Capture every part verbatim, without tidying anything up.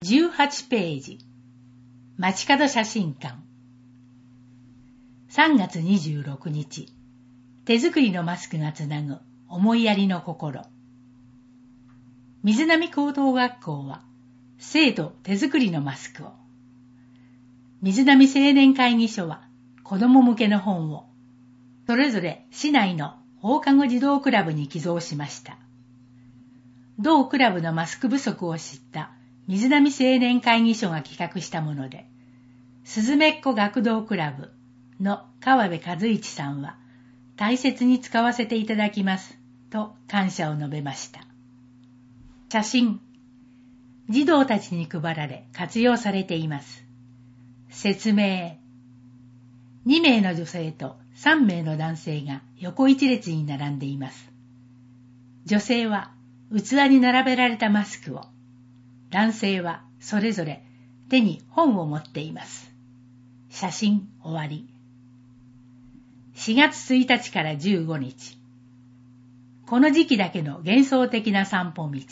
じゅうはちページ、街角写真館。さんがつにじゅうろくにち、手作りのマスクがつなぐ思いやりの心。水波高等学校は生徒手作りのマスクを、水波青年会議所は子ども向けの本を、それぞれ市内の放課後児童クラブに寄贈しました。同クラブのマスク不足を知った水波青年会議所が企画したもので、すずめっこ学童クラブの川辺和一さんは大切に使わせていただきますと感謝を述べました。写真、児童たちに配られ活用されています。説明、にめいの女性とさんめいの男性が横一列に並んでいます。女性は器に並べられたマスクを、男性はそれぞれ手に本を持っています。写真終わり。しがつついたちからじゅうごにち。この時期だけの幻想的な散歩道。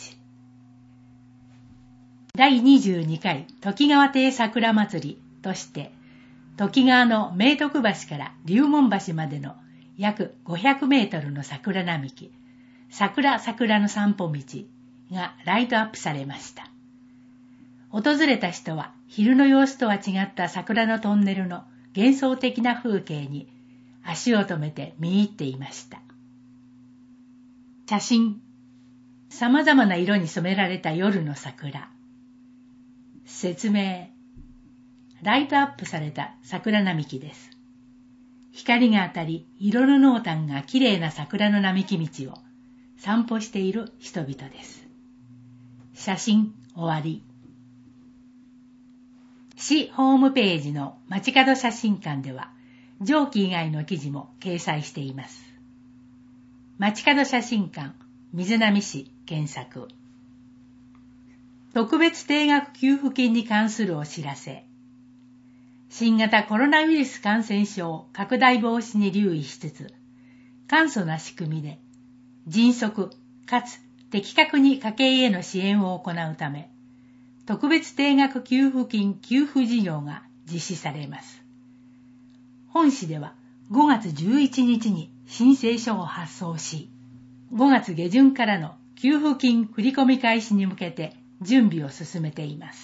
だいにじゅうにかい時川亭桜祭りとして、時川の明徳橋から龍門橋までの約ごひゃくメートルの桜並木、桜桜の散歩道がライトアップされました。訪れた人は昼の様子とは違った桜のトンネルの幻想的な風景に足を止めて見入っていました。写真、様々な色に染められた夜の桜。説明、ライトアップされた桜並木です。光が当たり、色の濃淡がきれいな桜の並木道を散歩している人々です。写真終わり。市ホームページの街角写真館では、上記以外の記事も掲載しています。街角写真館、水波市検索。特別定額給付金に関するお知らせ。新型コロナウイルス感染症拡大防止に留意しつつ、簡素な仕組みで、迅速かつ的確に家計への支援を行うため、特別定額給付金給付事業が実施されます。本市ではごがつじゅういちにちに申請書を発送し、ごがつげじゅんからの給付金振込開始に向けて準備を進めています。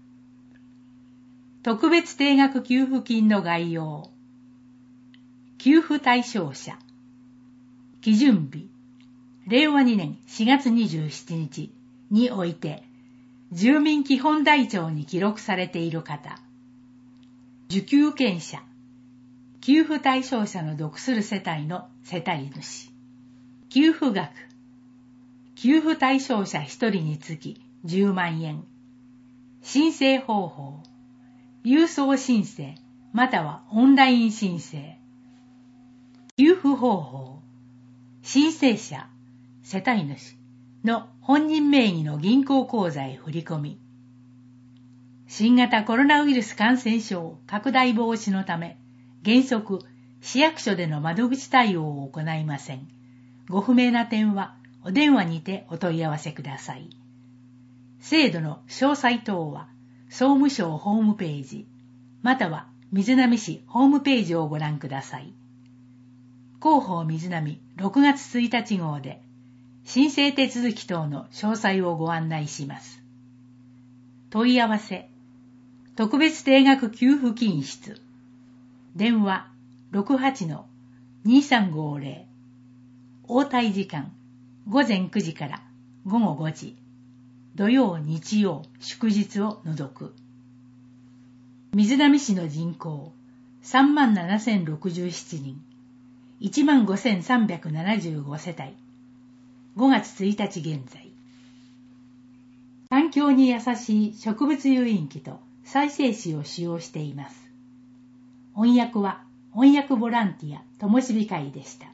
特別定額給付金の概要。給付対象者。基準日。れいわにねんしがつにじゅうしちにちにおいて、住民基本台帳に記録されている方。受給権者。給付対象者の属する世帯の世帯主。給付額。給付対象者ひとりにつきじゅうまんえん。申請方法。郵送申請またはオンライン申請。給付方法。申請者、世帯主の本人名義の銀行口座へ振り込み。新型コロナウイルス感染症拡大防止のため、原則市役所での窓口対応を行いません。ご不明な点はお電話にてお問い合わせください。制度の詳細等は総務省ホームページ、または水波市ホームページをご覧ください。広報水波ろくがつついたち号で申請手続き等の詳細をご案内します。問い合わせ、特別定額給付金室、電話 ろくはちのにさんごぜろ、応対時間ごぜんくじからごごごじ、土曜日曜祝日を除く。水波市の人口さんまんななせんろくじゅうななにん、いちまんごせんさんびゃくななじゅうごせたい、ごがつついたち現在。環境に優しい植物誘引機と再生紙を使用しています。翻訳は翻訳ボランティアともしび会でした。